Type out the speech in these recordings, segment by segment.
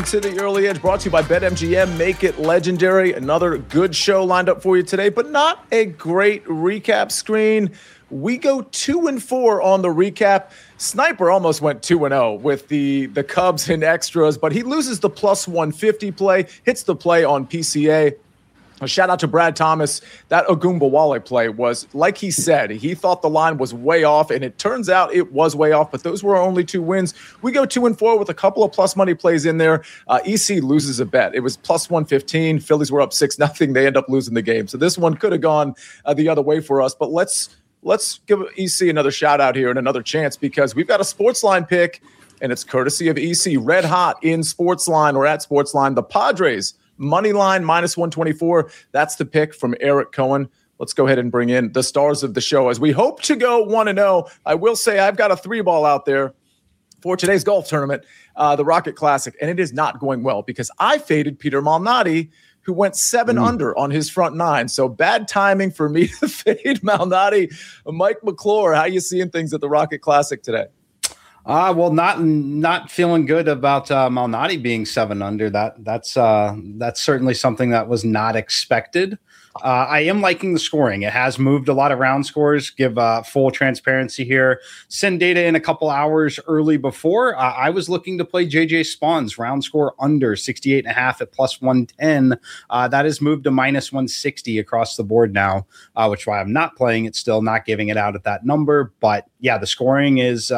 to the Early Edge, brought to you by BetMGM. Make it legendary. Another good show lined up for you today, but not a great recap screen. We go 2-4 on the recap. Sniper almost went 2-0 with the Cubs in extras, but he loses the plus 150 play, hits the play on PCA. A shout out to Brad Thomas. That Ogunbowale play was, like he said, he thought the line was way off, and it turns out it was way off, but those were only 2 wins. We go 2-4 with a couple of plus money plays in there. EC loses a bet. It was plus 115. Phillies were up 6-0. They end up losing the game. So this one could have gone the other way for us, but let's give EC another shout out here and another chance, because we've got a Sportsline pick, and it's courtesy of EC. Red hot in Sportsline or at Sportsline. The Padres money line minus 124. That's the pick from Eric Cohen. Let's go ahead and bring in the stars of the show as we hope to go 1-0. I will say I've got a 3-ball out there for today's golf tournament, the Rocket Classic, and it is not going well because I faded Peter Malnati, who went 7 under on his front 9. So bad timing for me to fade Malnati. Mike McClure, how you seeing things at the Rocket Classic today? Well, not feeling good about Malnati being 7 under. That's certainly something that was not expected. I am liking the scoring. It has moved a lot of round scores. Give full transparency here. Send data in a couple hours early before. I was looking to play JJ Spawn's round score under 68.5 at plus 110. That has moved to minus 160 across the board now, which is why I'm not playing it still, not giving it out at that number. But yeah, the scoring is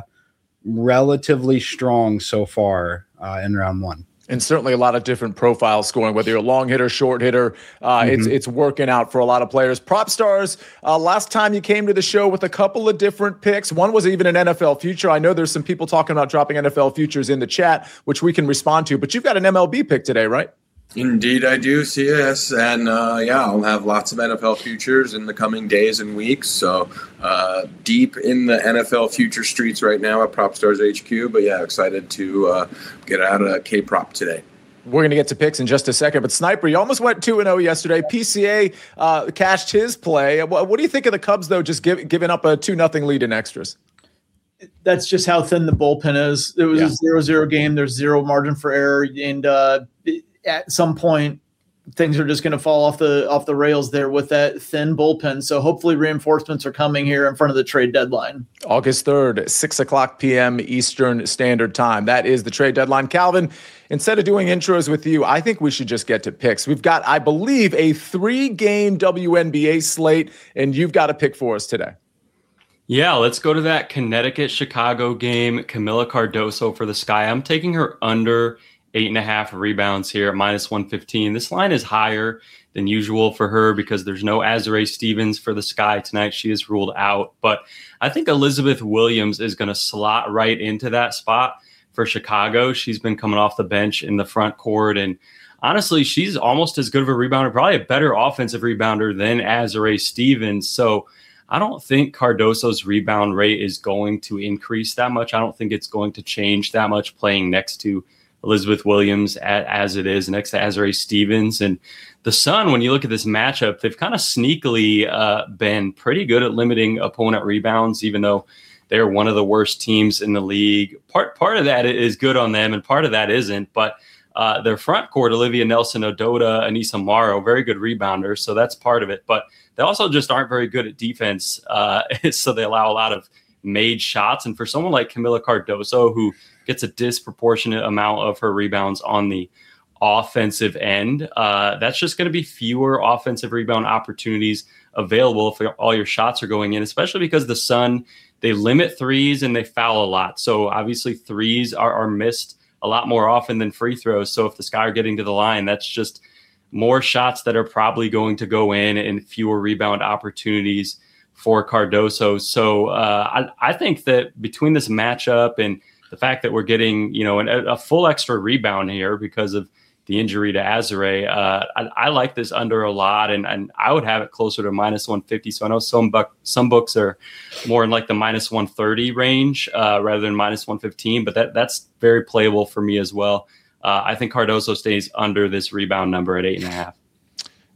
relatively strong so far in round 1. And certainly a lot of different profiles scoring, whether you're a long hitter, short hitter. It's working out for a lot of players. Prop Stars, last time you came to the show with a couple of different picks. One was even an NFL future. I know there's some people talking about dropping NFL futures in the chat, which we can respond to. But you've got an MLB pick today, right? Indeed, I do, CS. And I'll have lots of NFL futures in the coming days and weeks. So deep in the NFL future streets right now at Prop Stars HQ. But yeah, excited to get out of K-Prop today. We're going to get to picks in just a second. But Sniper, you almost went 2-0 yesterday. PCA cashed his play. What do you think of the Cubs, though, just giving up a 2-0 lead in extras? That's just how thin the bullpen is. It was a 0-0 game. There's zero margin for error. And at some point, things are just going to fall off the rails there with that thin bullpen. So hopefully reinforcements are coming here in front of the trade deadline. August 3rd, 6:00 p.m. Eastern Standard Time. That is the trade deadline. Calvin, instead of doing intros with you, I think we should just get to picks. We've got, I believe, a 3-game WNBA slate, and you've got a pick for us today. Yeah, let's go to that Connecticut-Chicago game. Camila Cardoso for the Sky. I'm taking her under 8.5 rebounds here at minus 115. This line is higher than usual for her because there's no Azurá Stevens for the Sky tonight. She is ruled out. But I think Elizabeth Williams is going to slot right into that spot for Chicago. She's been coming off the bench in the front court. And honestly, she's almost as good of a rebounder, probably a better offensive rebounder than Azurá Stevens. So I don't think Cardoso's rebound rate is going to increase that much. I don't think it's going to change that much playing next to Elizabeth Williams as it is next to Azurá Stevens. And the Sun, when you look at this matchup, they've kind of sneakily been pretty good at limiting opponent rebounds, even though they're one of the worst teams in the league. Part of that is good on them, and part of that isn't. But their front court, Olivia Nelson-Ododa, Anissa Morrow, very good rebounders, so that's part of it. But they also just aren't very good at defense, so they allow a lot of made shots. And for someone like Camila Cardoso, who gets a disproportionate amount of her rebounds on the offensive end, that's just going to be fewer offensive rebound opportunities available if all your shots are going in, especially because the Sun, they limit threes and they foul a lot. So obviously threes are missed a lot more often than free throws. So if the Sky are getting to the line, that's just more shots that are probably going to go in and fewer rebound opportunities for Cardoso. So I think that between this matchup and the fact that we're getting, a full extra rebound here because of the injury to Azurá, I like this under a lot, and I would have it closer to minus 150. So I know some books are more in like the minus 130 range rather than minus 115, but that's very playable for me as well. I think Cardoso stays under this rebound number at 8.5.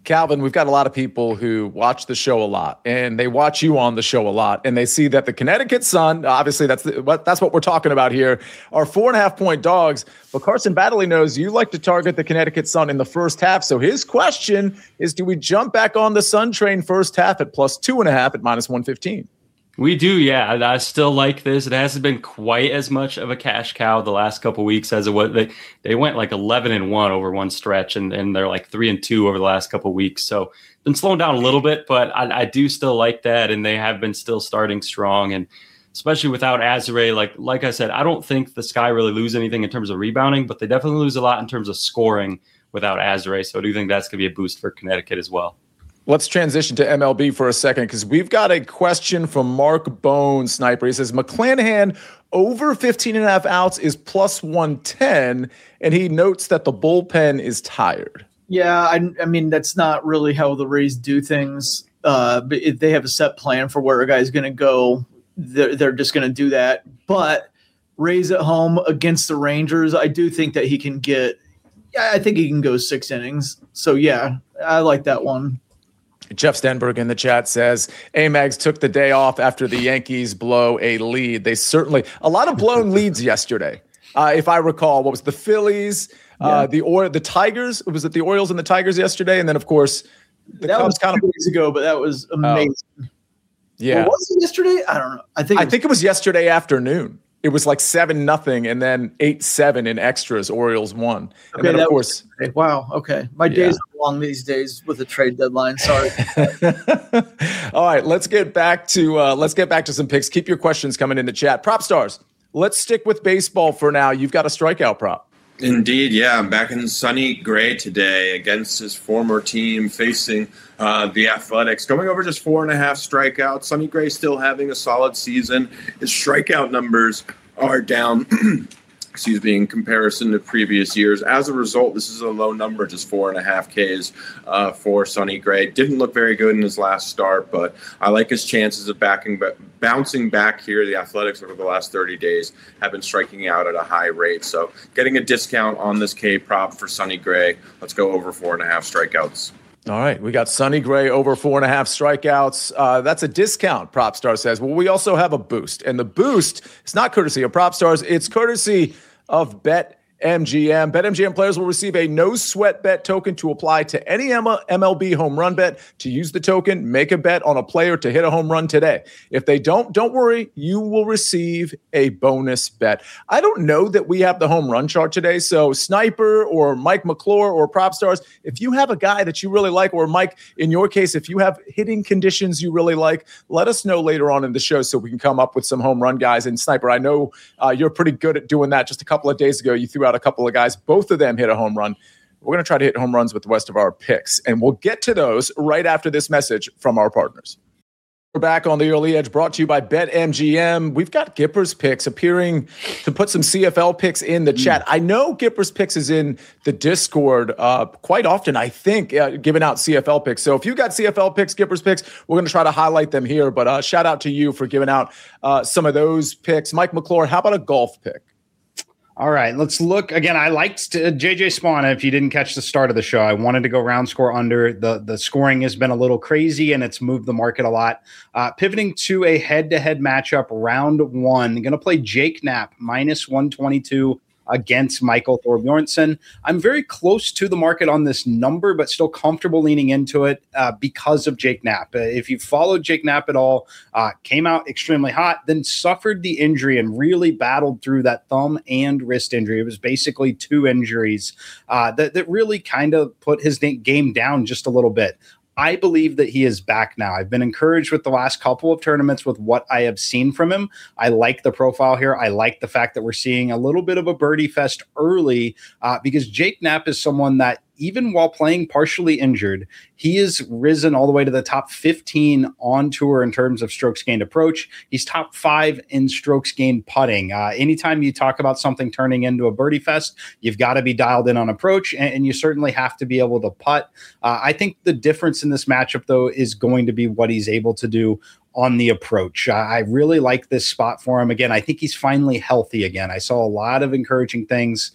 Calvin, we've got a lot of people who watch the show a lot, and they watch you on the show a lot, and they see that the Connecticut Sun, obviously that's what we're talking about here, are 4.5-point dogs. But Carson Baddeley knows you like to target the Connecticut Sun in the first half. So his question is, do we jump back on the Sun train first half at plus 2.5 at minus 115? We do, yeah. I still like this. It hasn't been quite as much of a cash cow the last couple of weeks as it was. They went like 11-1 over one stretch, and they're like 3-2 over the last couple of weeks. So been slowing down a little bit, but I do still like that, and they have been still starting strong. And especially without Azure, like I said, I don't think the Sky really lose anything in terms of rebounding, but they definitely lose a lot in terms of scoring without Azure. So I do think that's going to be a boost for Connecticut as well. Let's transition to MLB for a second, because we've got a question from Mark Bone, Sniper. He says, McClanahan over 15.5 outs is plus 110, and he notes that the bullpen is tired. Yeah, I mean, that's not really how the Rays do things. But if they have a set plan for where a guy's going to go, they're just going to do that. But Rays at home against the Rangers, I do think that he can get – I think he can go 6 innings. So, yeah, I like that one. Jeff Stenberg in the chat says, Amags took the day off after the Yankees blow a lead. They certainly – a lot of blown leads yesterday. If I recall, what was the Phillies, the Tigers? Was it the Orioles and the Tigers yesterday? And then, of course, the Cubs kind of – 2 days ago, but that was amazing. Yeah. Or was it yesterday? I don't know. I think it was yesterday afternoon. It was like 7-0 and then 8-7 in extras. Orioles won. And then, of course. Wow. Okay. My days are long these days with the trade deadline. Sorry. All right. Let's get back to some picks. Keep your questions coming in the chat. Prop stars. Let's stick with baseball for now. You've got a strikeout prop. Indeed, yeah. I'm back in Sonny Gray today against his former team facing the Athletics. Going over just 4.5 strikeouts. Sonny Gray still having a solid season. His strikeout numbers are down, in comparison to previous years. As a result, this is a low number, just 4.5 Ks for Sonny Gray. Didn't look very good in his last start, but I like his chances of bouncing back here. The Athletics over the last 30 days have been striking out at a high rate. So getting a discount on this K prop for Sonny Gray. Let's go over 4.5 strikeouts. All right, we got Sonny Gray over 4.5 strikeouts. That's a discount, PropStar says. Well, we also have a boost, and the boost is not courtesy of PropStars. It's courtesy of BetMGM. BetMGM players will receive a no-sweat bet token to apply to any MLB home run bet. To use the token, make a bet on a player to hit a home run today. If they don't worry, you will receive a bonus bet. I don't know that we have the home run chart today, so Sniper or Mike McClure or PropStars, if you have a guy that you really like, or Mike, in your case, if you have hitting conditions you really like, let us know later on in the show so we can come up with some home run guys. And Sniper, I know you're pretty good at doing that. Just a couple of days ago, you threw out a couple of guys. Both of them hit a home run. We're going to try to hit home runs with the rest of our picks, and we'll get to those right after this message from our partners. We're back on the Early Edge, brought to you by BetMGM. We've got Gipper's Picks appearing to put some CFL picks in the chat. I know Gipper's Picks is in the Discord quite often, I think, giving out CFL picks. So if you got CFL picks, Gipper's Picks, we're going to try to highlight them here. But shout out to you for giving out some of those picks. Mike McClure, how about a golf pick? All right, let's look again. I liked JJ Spawn. If you didn't catch the start of the show, I wanted to go round score under. The scoring has been a little crazy, and it's moved the market a lot. Pivoting to a head-to-head matchup, round one. Going to play Jake Knapp, minus 122 against Michael Thorbjornsen. I'm very close to the market on this number, but still comfortable leaning into it because of Jake Knapp. If you followed Jake Knapp at all, came out extremely hot, then suffered the injury and really battled through that thumb and wrist injury. It was basically 2 injuries that really kind of put his game down just a little bit. I believe that he is back now. I've been encouraged with the last couple of tournaments with what I have seen from him. I like the profile here. I like the fact that we're seeing a little bit of a birdie fest early because Jake Knapp is someone that even while playing partially injured, he has risen all the way to the top 15 on tour in terms of strokes gained approach. He's top 5 in strokes gained putting. Anytime you talk about something turning into a birdie fest, you've got to be dialed in on approach, and you certainly have to be able to putt. I think the difference in this matchup, though, is going to be what he's able to do on the approach. I really like this spot for him. Again, I think he's finally healthy again. I saw a lot of encouraging things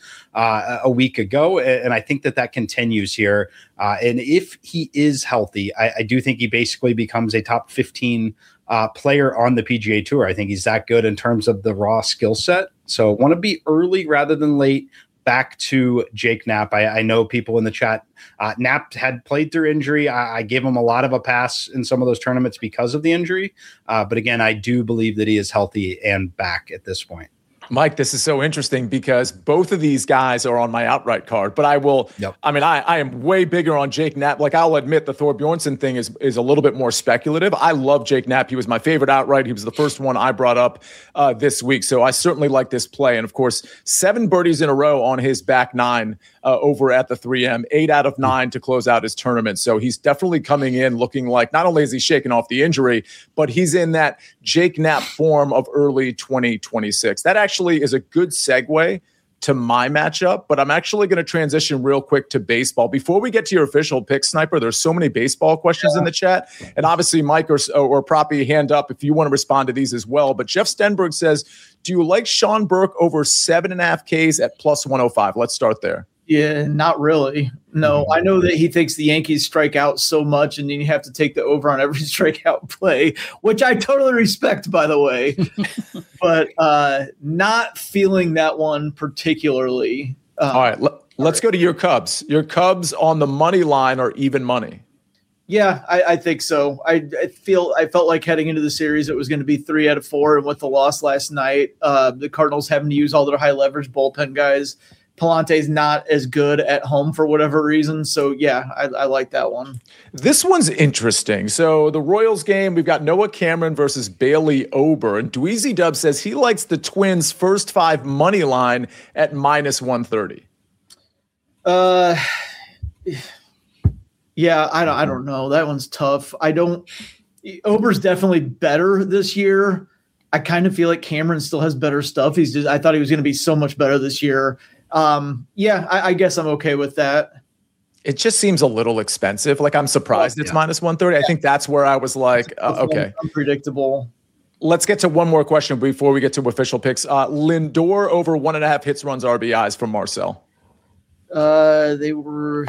a week ago, and I think that continues here. And if he is healthy, I do think he basically becomes a top 15 player on the PGA Tour. I think he's that good in terms of the raw skill set. So want to be early rather than late. Back to Jake Knapp. I know people in the chat, Knapp had played through injury. I gave him a lot of a pass in some of those tournaments because of the injury. But again, I do believe that he is healthy and back at this point. Mike, this is so interesting because both of these guys are on my outright card, but I will, I mean, I am way bigger on Jake Knapp. Like, I'll admit the Thor Bjornsson thing is a little bit more speculative. I love Jake Knapp. He was my favorite outright. He was the first one I brought up this week. So I certainly like this play. And of course, 7 birdies in a row on his back 9 over at the 3M, 8 out of 9 to close out his tournament. So he's definitely coming in looking like not only is he shaking off the injury, but he's in that Jake Knapp form of early 2026. That actually is a good segue to my matchup, but I'm actually going to transition real quick to baseball. Before we get to your official pick, Sniper, there's so many baseball questions in the chat. And obviously, Mike or Proppy, hand up if you want to respond to these as well. But Jeff Stenberg says, do you like Sean Burke over 7.5 Ks at plus 105? Let's start there. Yeah, not really. No, I know that he thinks the Yankees strike out so much, and then you have to take the over on every strikeout play, which I totally respect, by the way. But not feeling that one particularly. All right, let's go to your Cubs. Your Cubs on the money line or even money? Yeah, I think so. I felt like heading into the series it was going to be 3 out of 4, and with the loss last night, the Cardinals having to use all their high leverage bullpen guys. Palante's not as good at home for whatever reason. So, yeah, I like that one. This one's interesting. So the Royals game, we've got Noah Cameron versus Bailey Ober. And Dweezy Dub says he likes the Twins' first 5 money line at minus 130. Yeah, I don't know. That one's tough. Ober's definitely better this year. I kind of feel like Cameron still has better stuff. I thought he was going to be so much better this year. I guess I'm okay with that. It just seems a little expensive. Like, I'm surprised it's minus 130. I think that's where I was like, okay. Unpredictable. Let's get to one more question before we get to official picks. Lindor over 1.5 hits, runs, RBIs from Marcel. They were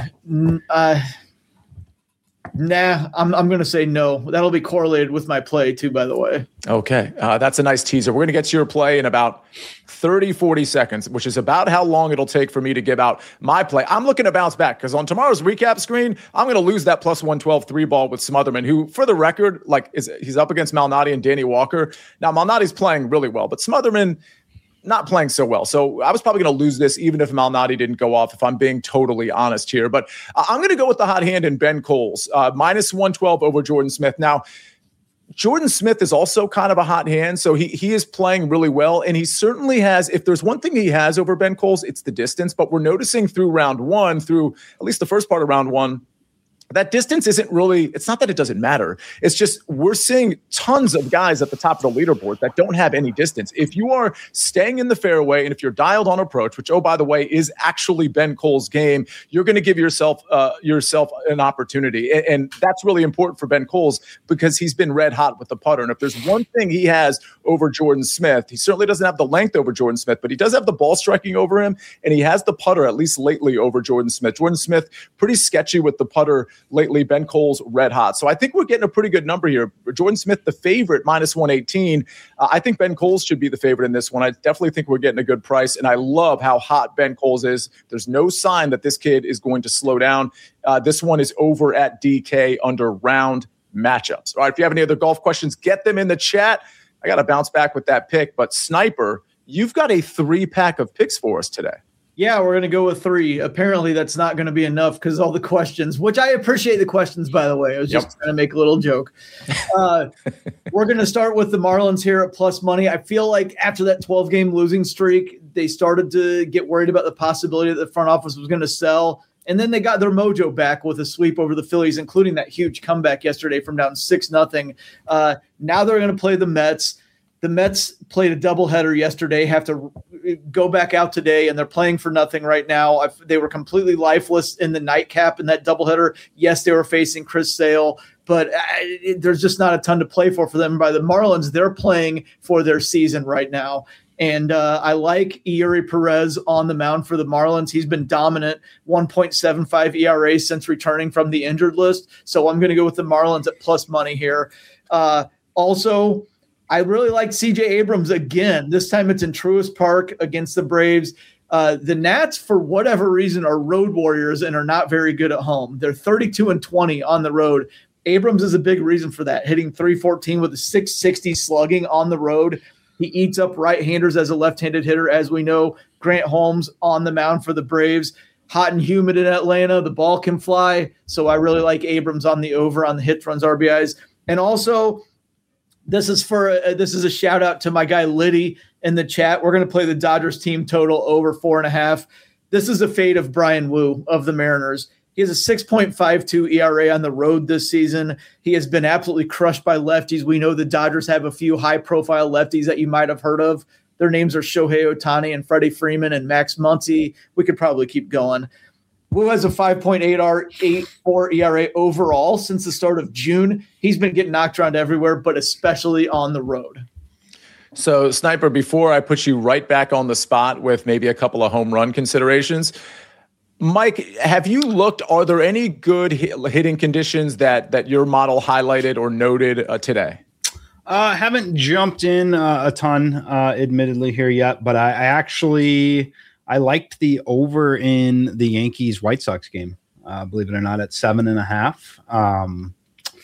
nah, I'm going to say no. That'll be correlated with my play too, by the way. Okay. That's a nice teaser. We're going to get to your play in about 30, 40 seconds, which is about how long it'll take for me to give out my play. I'm looking to bounce back because on tomorrow's recap screen, I'm going to lose that plus 112 3-ball with Smotherman, who, for the record, he's up against Malnati and Danny Walker. Now, Malnati's playing really well, but Smotherman not playing so well. So I was probably going to lose this even if Malnati didn't go off, if I'm being totally honest here. But I'm going to go with the hot hand in Ben Coles, minus 112 over Jordan Smith. Now, Jordan Smith is also kind of a hot hand, so he is playing really well, and he certainly has, if there's one thing he has over Ben Coles, it's the distance. But we're noticing through round 1, through at least the first part of round 1, that distance isn't really, it's not that it doesn't matter. It's just we're seeing tons of guys at the top of the leaderboard that don't have any distance. If you are staying in the fairway and if you're dialed on approach, which, oh, by the way, is actually Ben Cole's game, you're going to give yourself an opportunity. And that's really important for Ben Coles because he's been red hot with the putter. And if there's one thing he has over Jordan Smith, he certainly doesn't have the length over Jordan Smith, but he does have the ball striking over him. And he has the putter, at least lately, over Jordan Smith. Jordan Smith, pretty sketchy with the putter lately. Ben Cole's red hot. So I think we're getting a pretty good number here. Jordan Smith, the favorite, minus 118. I think Ben Coles should be the favorite in this one. I definitely think we're getting a good price, and I love how hot Ben Coles is. There's no sign that this kid is going to slow down. This one is over at DK under round matchups. All right, if you have any other golf questions, get them in the chat. I got to bounce back with that pick, but Sniper, you've got a 3-pack of picks for us today. Yeah, we're going to go with 3. Apparently, that's not going to be enough because all the questions, which I appreciate the questions, by the way. I was just trying to make a little joke. We're going to start with the Marlins here at plus money. I feel like after that 12-game losing streak, they started to get worried about the possibility that the front office was going to sell. And then they got their mojo back with a sweep over the Phillies, including that huge comeback yesterday from down 6-0. Now they're going to play the Mets. The Mets played a doubleheader yesterday, have to go back out today, and they're playing for nothing right now. They were completely lifeless in the nightcap in that doubleheader. Yes, they were facing Chris Sale, but there's just not a ton to play for them. By the Marlins, they're playing for their season right now. And I like Eury Perez on the mound for the Marlins. He's been dominant, 1.75 ERA since returning from the injured list. So I'm going to go with the Marlins at plus money here. Also, I really like C.J. Abrams again. This time it's in Truist Park against the Braves. The Nats, for whatever reason, are road warriors and are not very good at home. They're 32-20 on the road. Abrams is a big reason for that, hitting .314 with a .660 slugging on the road. He eats up right-handers as a left-handed hitter, as we know. Grant Holmes on the mound for the Braves. Hot and humid in Atlanta. The ball can fly. So I really like Abrams on the over on the hits, runs, RBIs. And also, this is a shout out to my guy Liddy in the chat. We're going to play the Dodgers team total over 4.5. This is a fade of Brian Wu of the Mariners. He has a 6.52 ERA on the road this season. He has been absolutely crushed by lefties. We know the Dodgers have a few high-profile lefties that you might have heard of. Their names are Shohei Ohtani and Freddie Freeman and Max Muncy. We could probably keep going. Wu has a 5.84 ERA overall since the start of June. He's been getting knocked around everywhere, but especially on the road. So, Sniper, before I put you right back on the spot with maybe a couple of home run considerations, Mike, have you looked? Are there any good hitting conditions that your model highlighted or noted today? Haven't jumped in a ton, admittedly, here yet, but I liked the over in the Yankees White Sox game, believe it or not, at 7.5.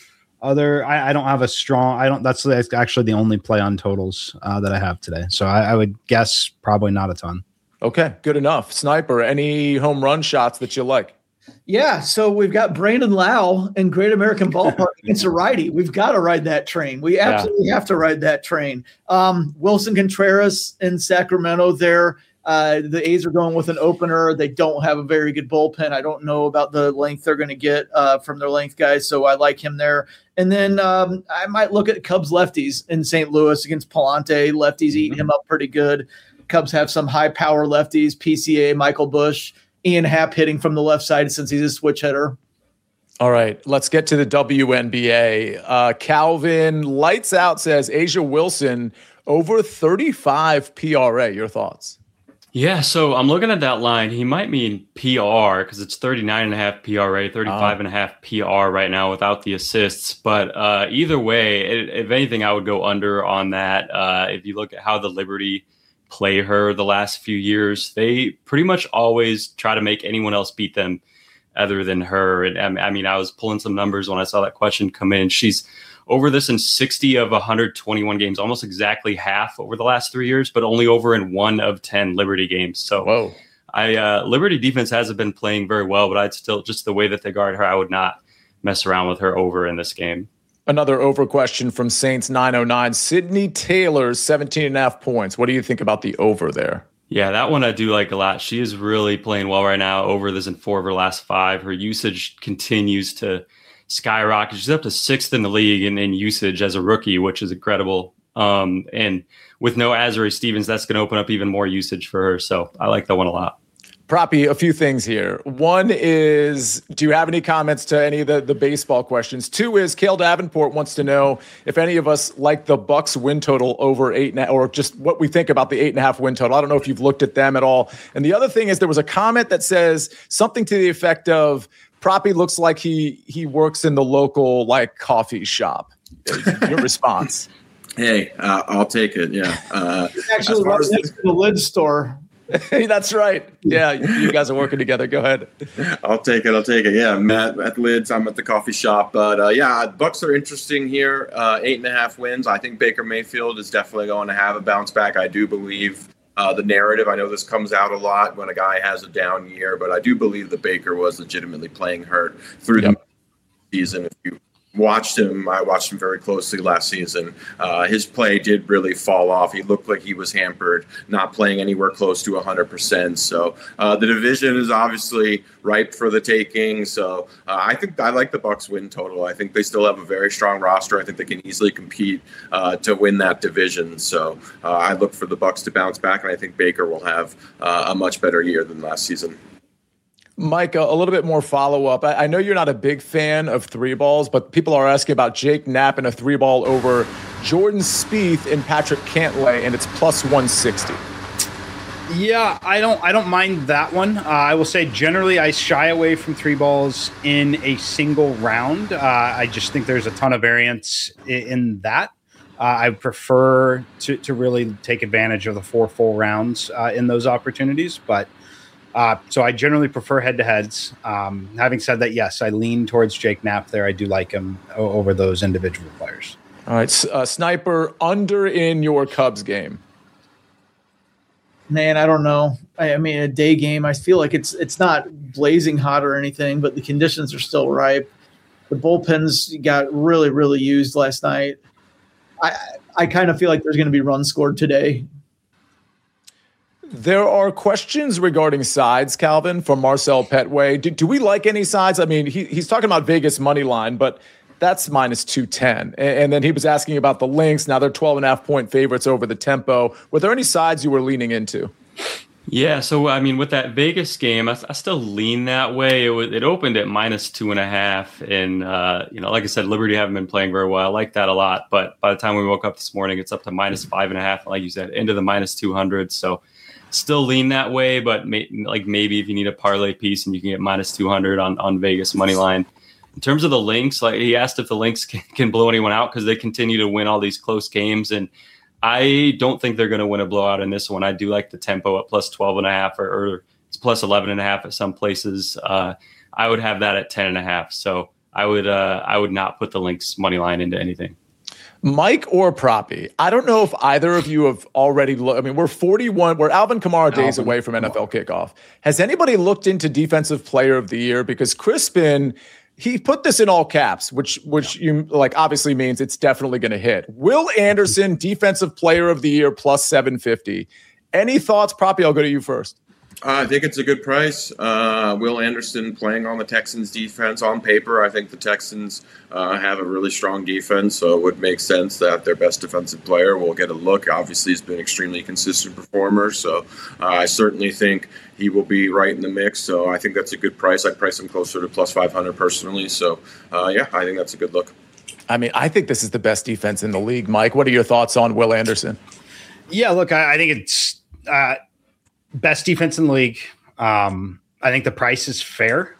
I don't have a strong. That's actually the only play on totals that I have today. So I would guess probably not a ton. Okay, good enough. Sniper, any home run shots that you like? Yeah, so we've got Brandon Lau in Great American Ballpark against a righty. We've got to ride that train. We absolutely have to ride that train. Wilson Contreras in Sacramento there. The A's are going with an opener. They don't have a very good bullpen. I don't know about the length they're going to get from their length guys, so I like him there. And then I might look at Cubs lefties in St. Louis against Palante. Lefties eating him up pretty good. Cubs have some high-power lefties, PCA, Michael Busch, Ian Happ hitting from the left side since he's a switch hitter. All right, let's get to the WNBA. Calvin Lights Out says Asia Wilson over 35 PRA. Your thoughts? Yeah, so I'm looking at that line. He might mean PR because it's 39.5 PRA, 35.5 PR right now without the assists. But either way, if anything, I would go under on that. If you look at how the Liberty play her the last few years, they pretty much always try to make anyone else beat them other than her. And I mean, I was pulling some numbers when I saw that question come in. She's over this in 60 of 121 games, almost exactly half over the last 3 years, but only over in 1 of 10 Liberty games. So Liberty defense hasn't been playing very well, but I'd still, just the way that they guard her, I would not mess around with her over in this game. Another over question from Saints 909. Sydney Taylor's 17.5 points. What do you think about the over there? Yeah, that one I do like a lot. She is really playing well right now. Over this in 4 of her last 5. Her usage continues to skyrocket. She's up to 6th in the league in usage as a rookie, which is incredible. And with no Azurá Stevens, that's going to open up even more usage for her. So I like that one a lot. Proppy, a few things here. One is, do you have any comments to any of the baseball questions? 2 is, Cale Davenport wants to know if any of us like the Bucks win total over 8.5, or just what we think about the 8.5 win total. I don't know if you've looked at them at all. And the other thing is, there was a comment that says something to the effect of, Proppy looks like he works in the local coffee shop. Your response? Hey, I'll take it. Yeah, actually, right next to the lid store. Hey, that's right. Yeah, you guys are working together. Go ahead. I'll take it. Yeah, Matt at Lids. I'm at the coffee shop. But Bucks are interesting here. 8.5 wins. I think Baker Mayfield is definitely going to have a bounce back. I do believe the narrative. I know this comes out a lot when a guy has a down year, but I do believe that Baker was legitimately playing hurt through the season. If you watched him. I watched him very closely last season. His play did really fall off. He looked like he was hampered, not playing anywhere close to 100%. So the division is obviously ripe for the taking. So I think I like the Bucs win total. I think they still have a very strong roster. I think they can easily compete to win that division. So I look for the Bucs to bounce back, and I think Baker will have a much better year than last season. Mike, a little bit more follow-up. I know you're not a big fan of three balls, but people are asking about Jake Knapp in a three ball over Jordan Spieth and Patrick Cantlay, and it's plus 160. Yeah, I don't mind that one. I will say generally I shy away from three balls in a single round. I just think there's a ton of variance in that. I prefer to really take advantage of the 4 full rounds in those opportunities, but so I generally prefer head-to-heads. Having said that, yes, I lean towards Jake Knapp there. I do like him over those individual players. All right, Sniper, under in your Cubs game. Man, I don't know. I mean, a day game, I feel like it's not blazing hot or anything, but the conditions are still ripe. The bullpens got really, really used last night. I kind of feel like there's going to be runs scored today. There are questions regarding sides, Calvin, from Marcel Petway. Do we like any sides? I mean, he's talking about Vegas money line, but that's minus 210. And then he was asking about the Lynx. Now they're 12.5-point favorites over the Tempo. Were there any sides you were leaning into? Yeah, so I mean, with that Vegas game, I still lean that way. It opened at minus 2.5, and like I said, Liberty haven't been playing very well. I like that a lot, but by the time we woke up this morning, it's up to minus 5.5. Like you said, into the minus 200. So still lean that way, but maybe if you need a parlay piece and you can get minus 200 on Vegas money line. In terms of the Lynx, like he asked if the Lynx can blow anyone out because they continue to win all these close games, and I don't think they're going to win a blowout in this one. I do like the Tempo at plus 12.5 or it's plus 11.5 at some places. I would have that at 10.5. So I would not put the Lynx money line into anything. Mike or Proppy, I don't know if either of you have already looked. I mean, we're Alvin Kamara days away from NFL kickoff. Has anybody looked into Defensive Player of the Year? Because Crispin, he put this in all caps, which you like obviously means it's definitely going to hit. Will Anderson, Defensive Player of the Year, plus 750. Any thoughts, Proppy? I'll go to you first. I think it's a good price. Will Anderson playing on the Texans defense on paper. I think the Texans have a really strong defense, so it would make sense that their best defensive player will get a look. Obviously, he's been an extremely consistent performer, so I certainly think he will be right in the mix. So I think that's a good price. I'd price him closer to plus 500 personally. So, I think that's a good look. I mean, I think this is the best defense in the league. Mike, what are your thoughts on Will Anderson? Yeah, look, I think it's best defense in the league. I think the price is fair.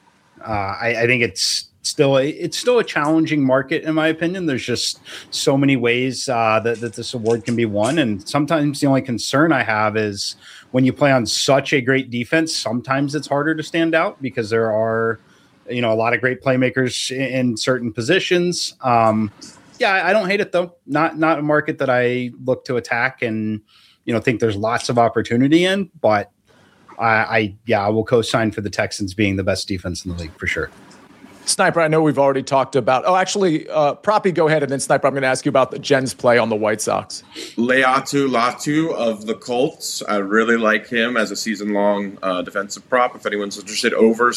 I think it's still a challenging market, in my opinion. There's just so many ways that this award can be won. And sometimes the only concern I have is when you play on such a great defense, sometimes it's harder to stand out because there are, a lot of great playmakers in certain positions. I don't hate it though. Not a market that I look to attack and, think there's lots of opportunity in, but I will co-sign for the Texans being the best defense in the league for sure. Sniper, I know we've already talked about. Oh, actually, Proppy, go ahead, and then Sniper, I'm going to ask you about the Jen's play on the White Sox. Laiatu Latu of the Colts. I really like him as a season-long defensive prop. If anyone's interested, over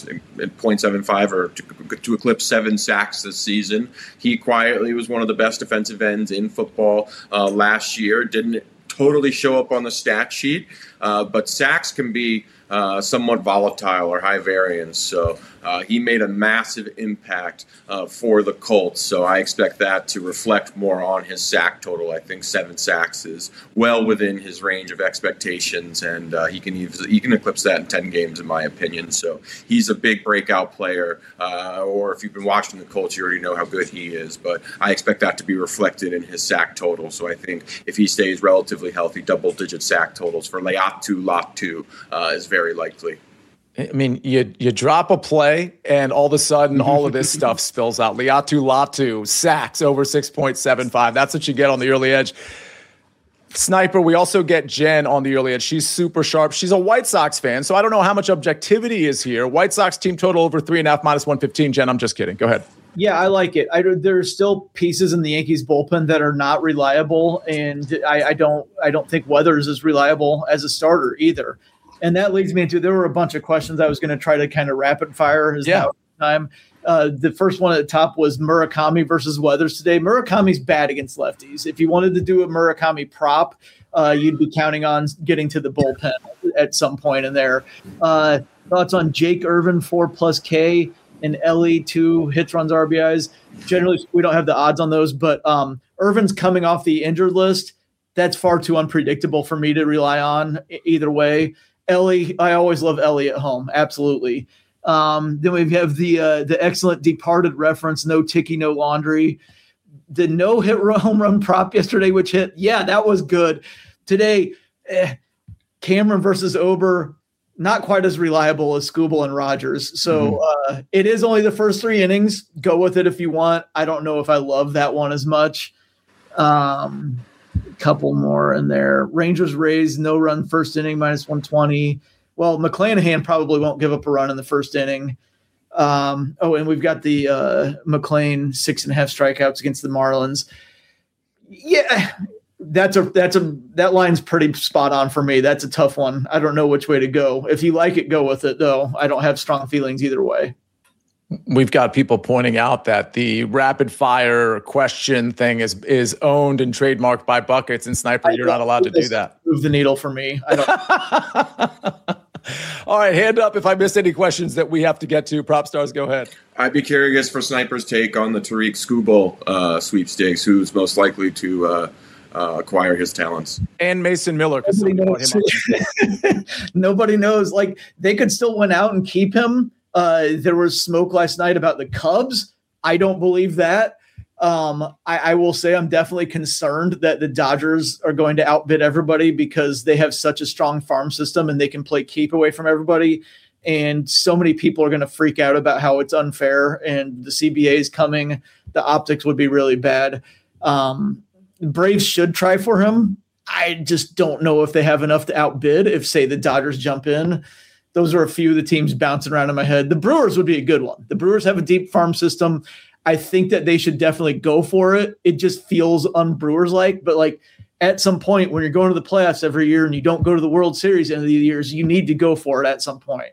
6.75 or to eclipse 7 sacks this season. He quietly was one of the best defensive ends in football last year. Didn't totally show up on the stat sheet, but sacks can be somewhat volatile or high variance. So he made a massive impact for the Colts. So I expect that to reflect more on his sack total. I think 7 sacks is well within his range of expectations, and he can eclipse that in 10 games, in my opinion. So he's a big breakout player. Or if you've been watching the Colts, you already know how good he is. But I expect that to be reflected in his sack total. So I think if he stays relatively healthy, double-digit sack totals for Laiatu Latu is very likely. I mean, you drop a play, and all of a sudden, all of this stuff spills out. Laiatu Latu, sacks over 6.75. That's what you get on the early edge. Sniper, we also get Jen on the early edge. She's super sharp. She's a White Sox fan, so I don't know how much objectivity is here. White Sox team total over 3.5, minus 115. Jen, I'm just kidding. Go ahead. Yeah, I like it. There's still pieces in the Yankees bullpen that are not reliable, and I don't think Weathers is reliable as a starter either. And that leads me into, there were a bunch of questions I was going to try to kind of rapid fire as time. The first one at the top was Murakami versus Weathers today. Murakami's bad against lefties. If you wanted to do a Murakami prop, you'd be counting on getting to the bullpen at some point in there. Thoughts on Jake Irvin 4+ K and Ellie 2 hits, runs, RBIs. Generally, we don't have the odds on those, but Irvin's coming off the injured list. That's far too unpredictable for me to rely on either way. Ellie, I always love Ellie at home. Absolutely. Then we have the excellent Departed reference, no Ticky, no laundry. The no-hit home run prop yesterday, which hit. Yeah, that was good. Today, Cameron versus Ober, not quite as reliable as Skubal and Rogers. So it is only the first 3 innings. Go with it if you want. I don't know if I love that one as much. Couple more in there. Rangers Rays, no run first inning, -120. Well, McClanahan probably won't give up a run in the first inning. And we've got the McLean 6.5 strikeouts against the Marlins. Yeah, that line's pretty spot on for me. That's a tough one. I don't know which way to go. If you like it, go with it, though. I don't have strong feelings either way. We've got people pointing out that the rapid fire question thing is owned and trademarked by Buckets, and Sniper, you're not allowed to do that. Move the needle for me. I don't. All right, hand up if I missed any questions that we have to get to. Prop stars, go ahead. I'd be curious for Sniper's take on the Tariq Skubal sweepstakes, who's most likely to acquire his talents. And Mason Miller. Nobody knows. Like, they could still win out and keep him. There was smoke last night about the Cubs. I don't believe that. I will say I'm definitely concerned that the Dodgers are going to outbid everybody because they have such a strong farm system and they can play keep away from everybody. And so many people are going to freak out about how it's unfair and the CBA is coming. The optics would be really bad. Braves should try for him. I just don't know if they have enough to outbid if, say, the Dodgers jump in. Those are a few of the teams bouncing around in my head. The Brewers would be a good one. The Brewers have a deep farm system. I think that they should definitely go for it. It just feels un-Brewers-like. But, like, at some point when you're going to the playoffs every year and you don't go to the World Series end of the years, you need to go for it at some point.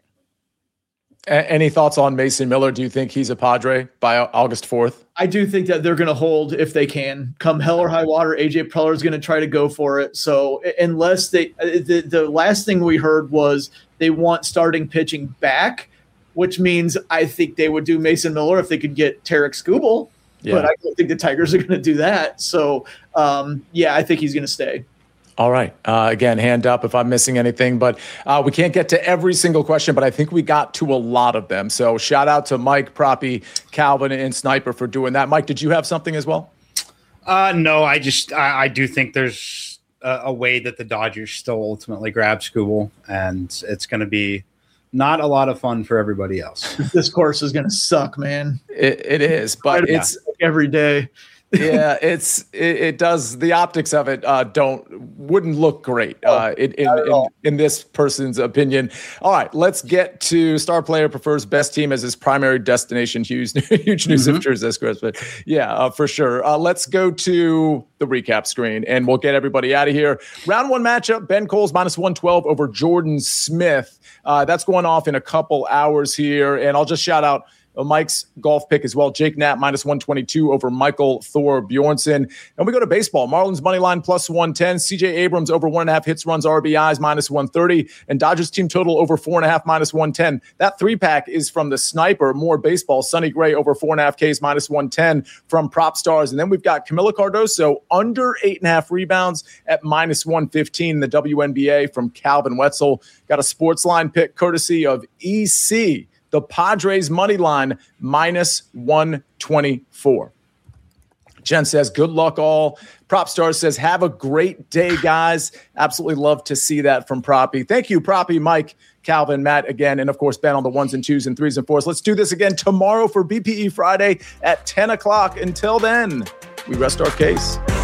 Any thoughts on Mason Miller? Do you think he's a Padre by August 4th? I do think that they're going to hold if they can. Come hell or high water, AJ Preller is going to try to go for it. So unless they the last thing we heard was they want starting pitching back, which means I think they would do Mason Miller if they could get Tarek Skubal. Yeah. But I don't think the Tigers are going to do that. So, I think he's going to stay. All right. Again, hand up if I'm missing anything, but we can't get to every single question, but I think we got to a lot of them. So shout out to Mike, Proppy, Calvin, and Sniper for doing that. Mike, did you have something as well? No, I do think there's a way that the Dodgers still ultimately grab Skubal, and it's going to be not a lot of fun for everybody else. This course is going to suck, man. It is, but it's every day. Yeah, it does. The optics of it wouldn't look great in this person's opinion. All right, let's get to star player prefers best team as his primary destination. Huge news if this, Chris, but yeah, for sure. Let's go to the recap screen and we'll get everybody out of here. Round 1 matchup: Ben Coles -112 over Jordan Smith. That's going off in a couple hours here, and I'll just shout out Mike's golf pick as well. Jake Knapp -122 over Michael Thor Bjornsson. And we go to baseball. Marlins money line +110. CJ Abrams over 1.5 hits, runs, RBIs -130. And Dodgers team total over 4.5 -110. That 3-pack is from the Sniper. More baseball. Sonny Gray over 4.5 Ks -110 from Prop Stars. And then we've got Camilo Cardoso under 8.5 rebounds at -115. The WNBA from Calvin Wetzel. Got a sports line pick courtesy of EC. The Padres money line -124. Jen says, good luck all. Prop Stars says, have a great day, guys. Absolutely love to see that from Proppy. Thank you, Proppy, Mike, Calvin, Matt, again, and of course, Ben on the 1s and 2s and 3s and 4s. Let's do this again tomorrow for BPE Friday at 10 o'clock. Until then, we rest our case.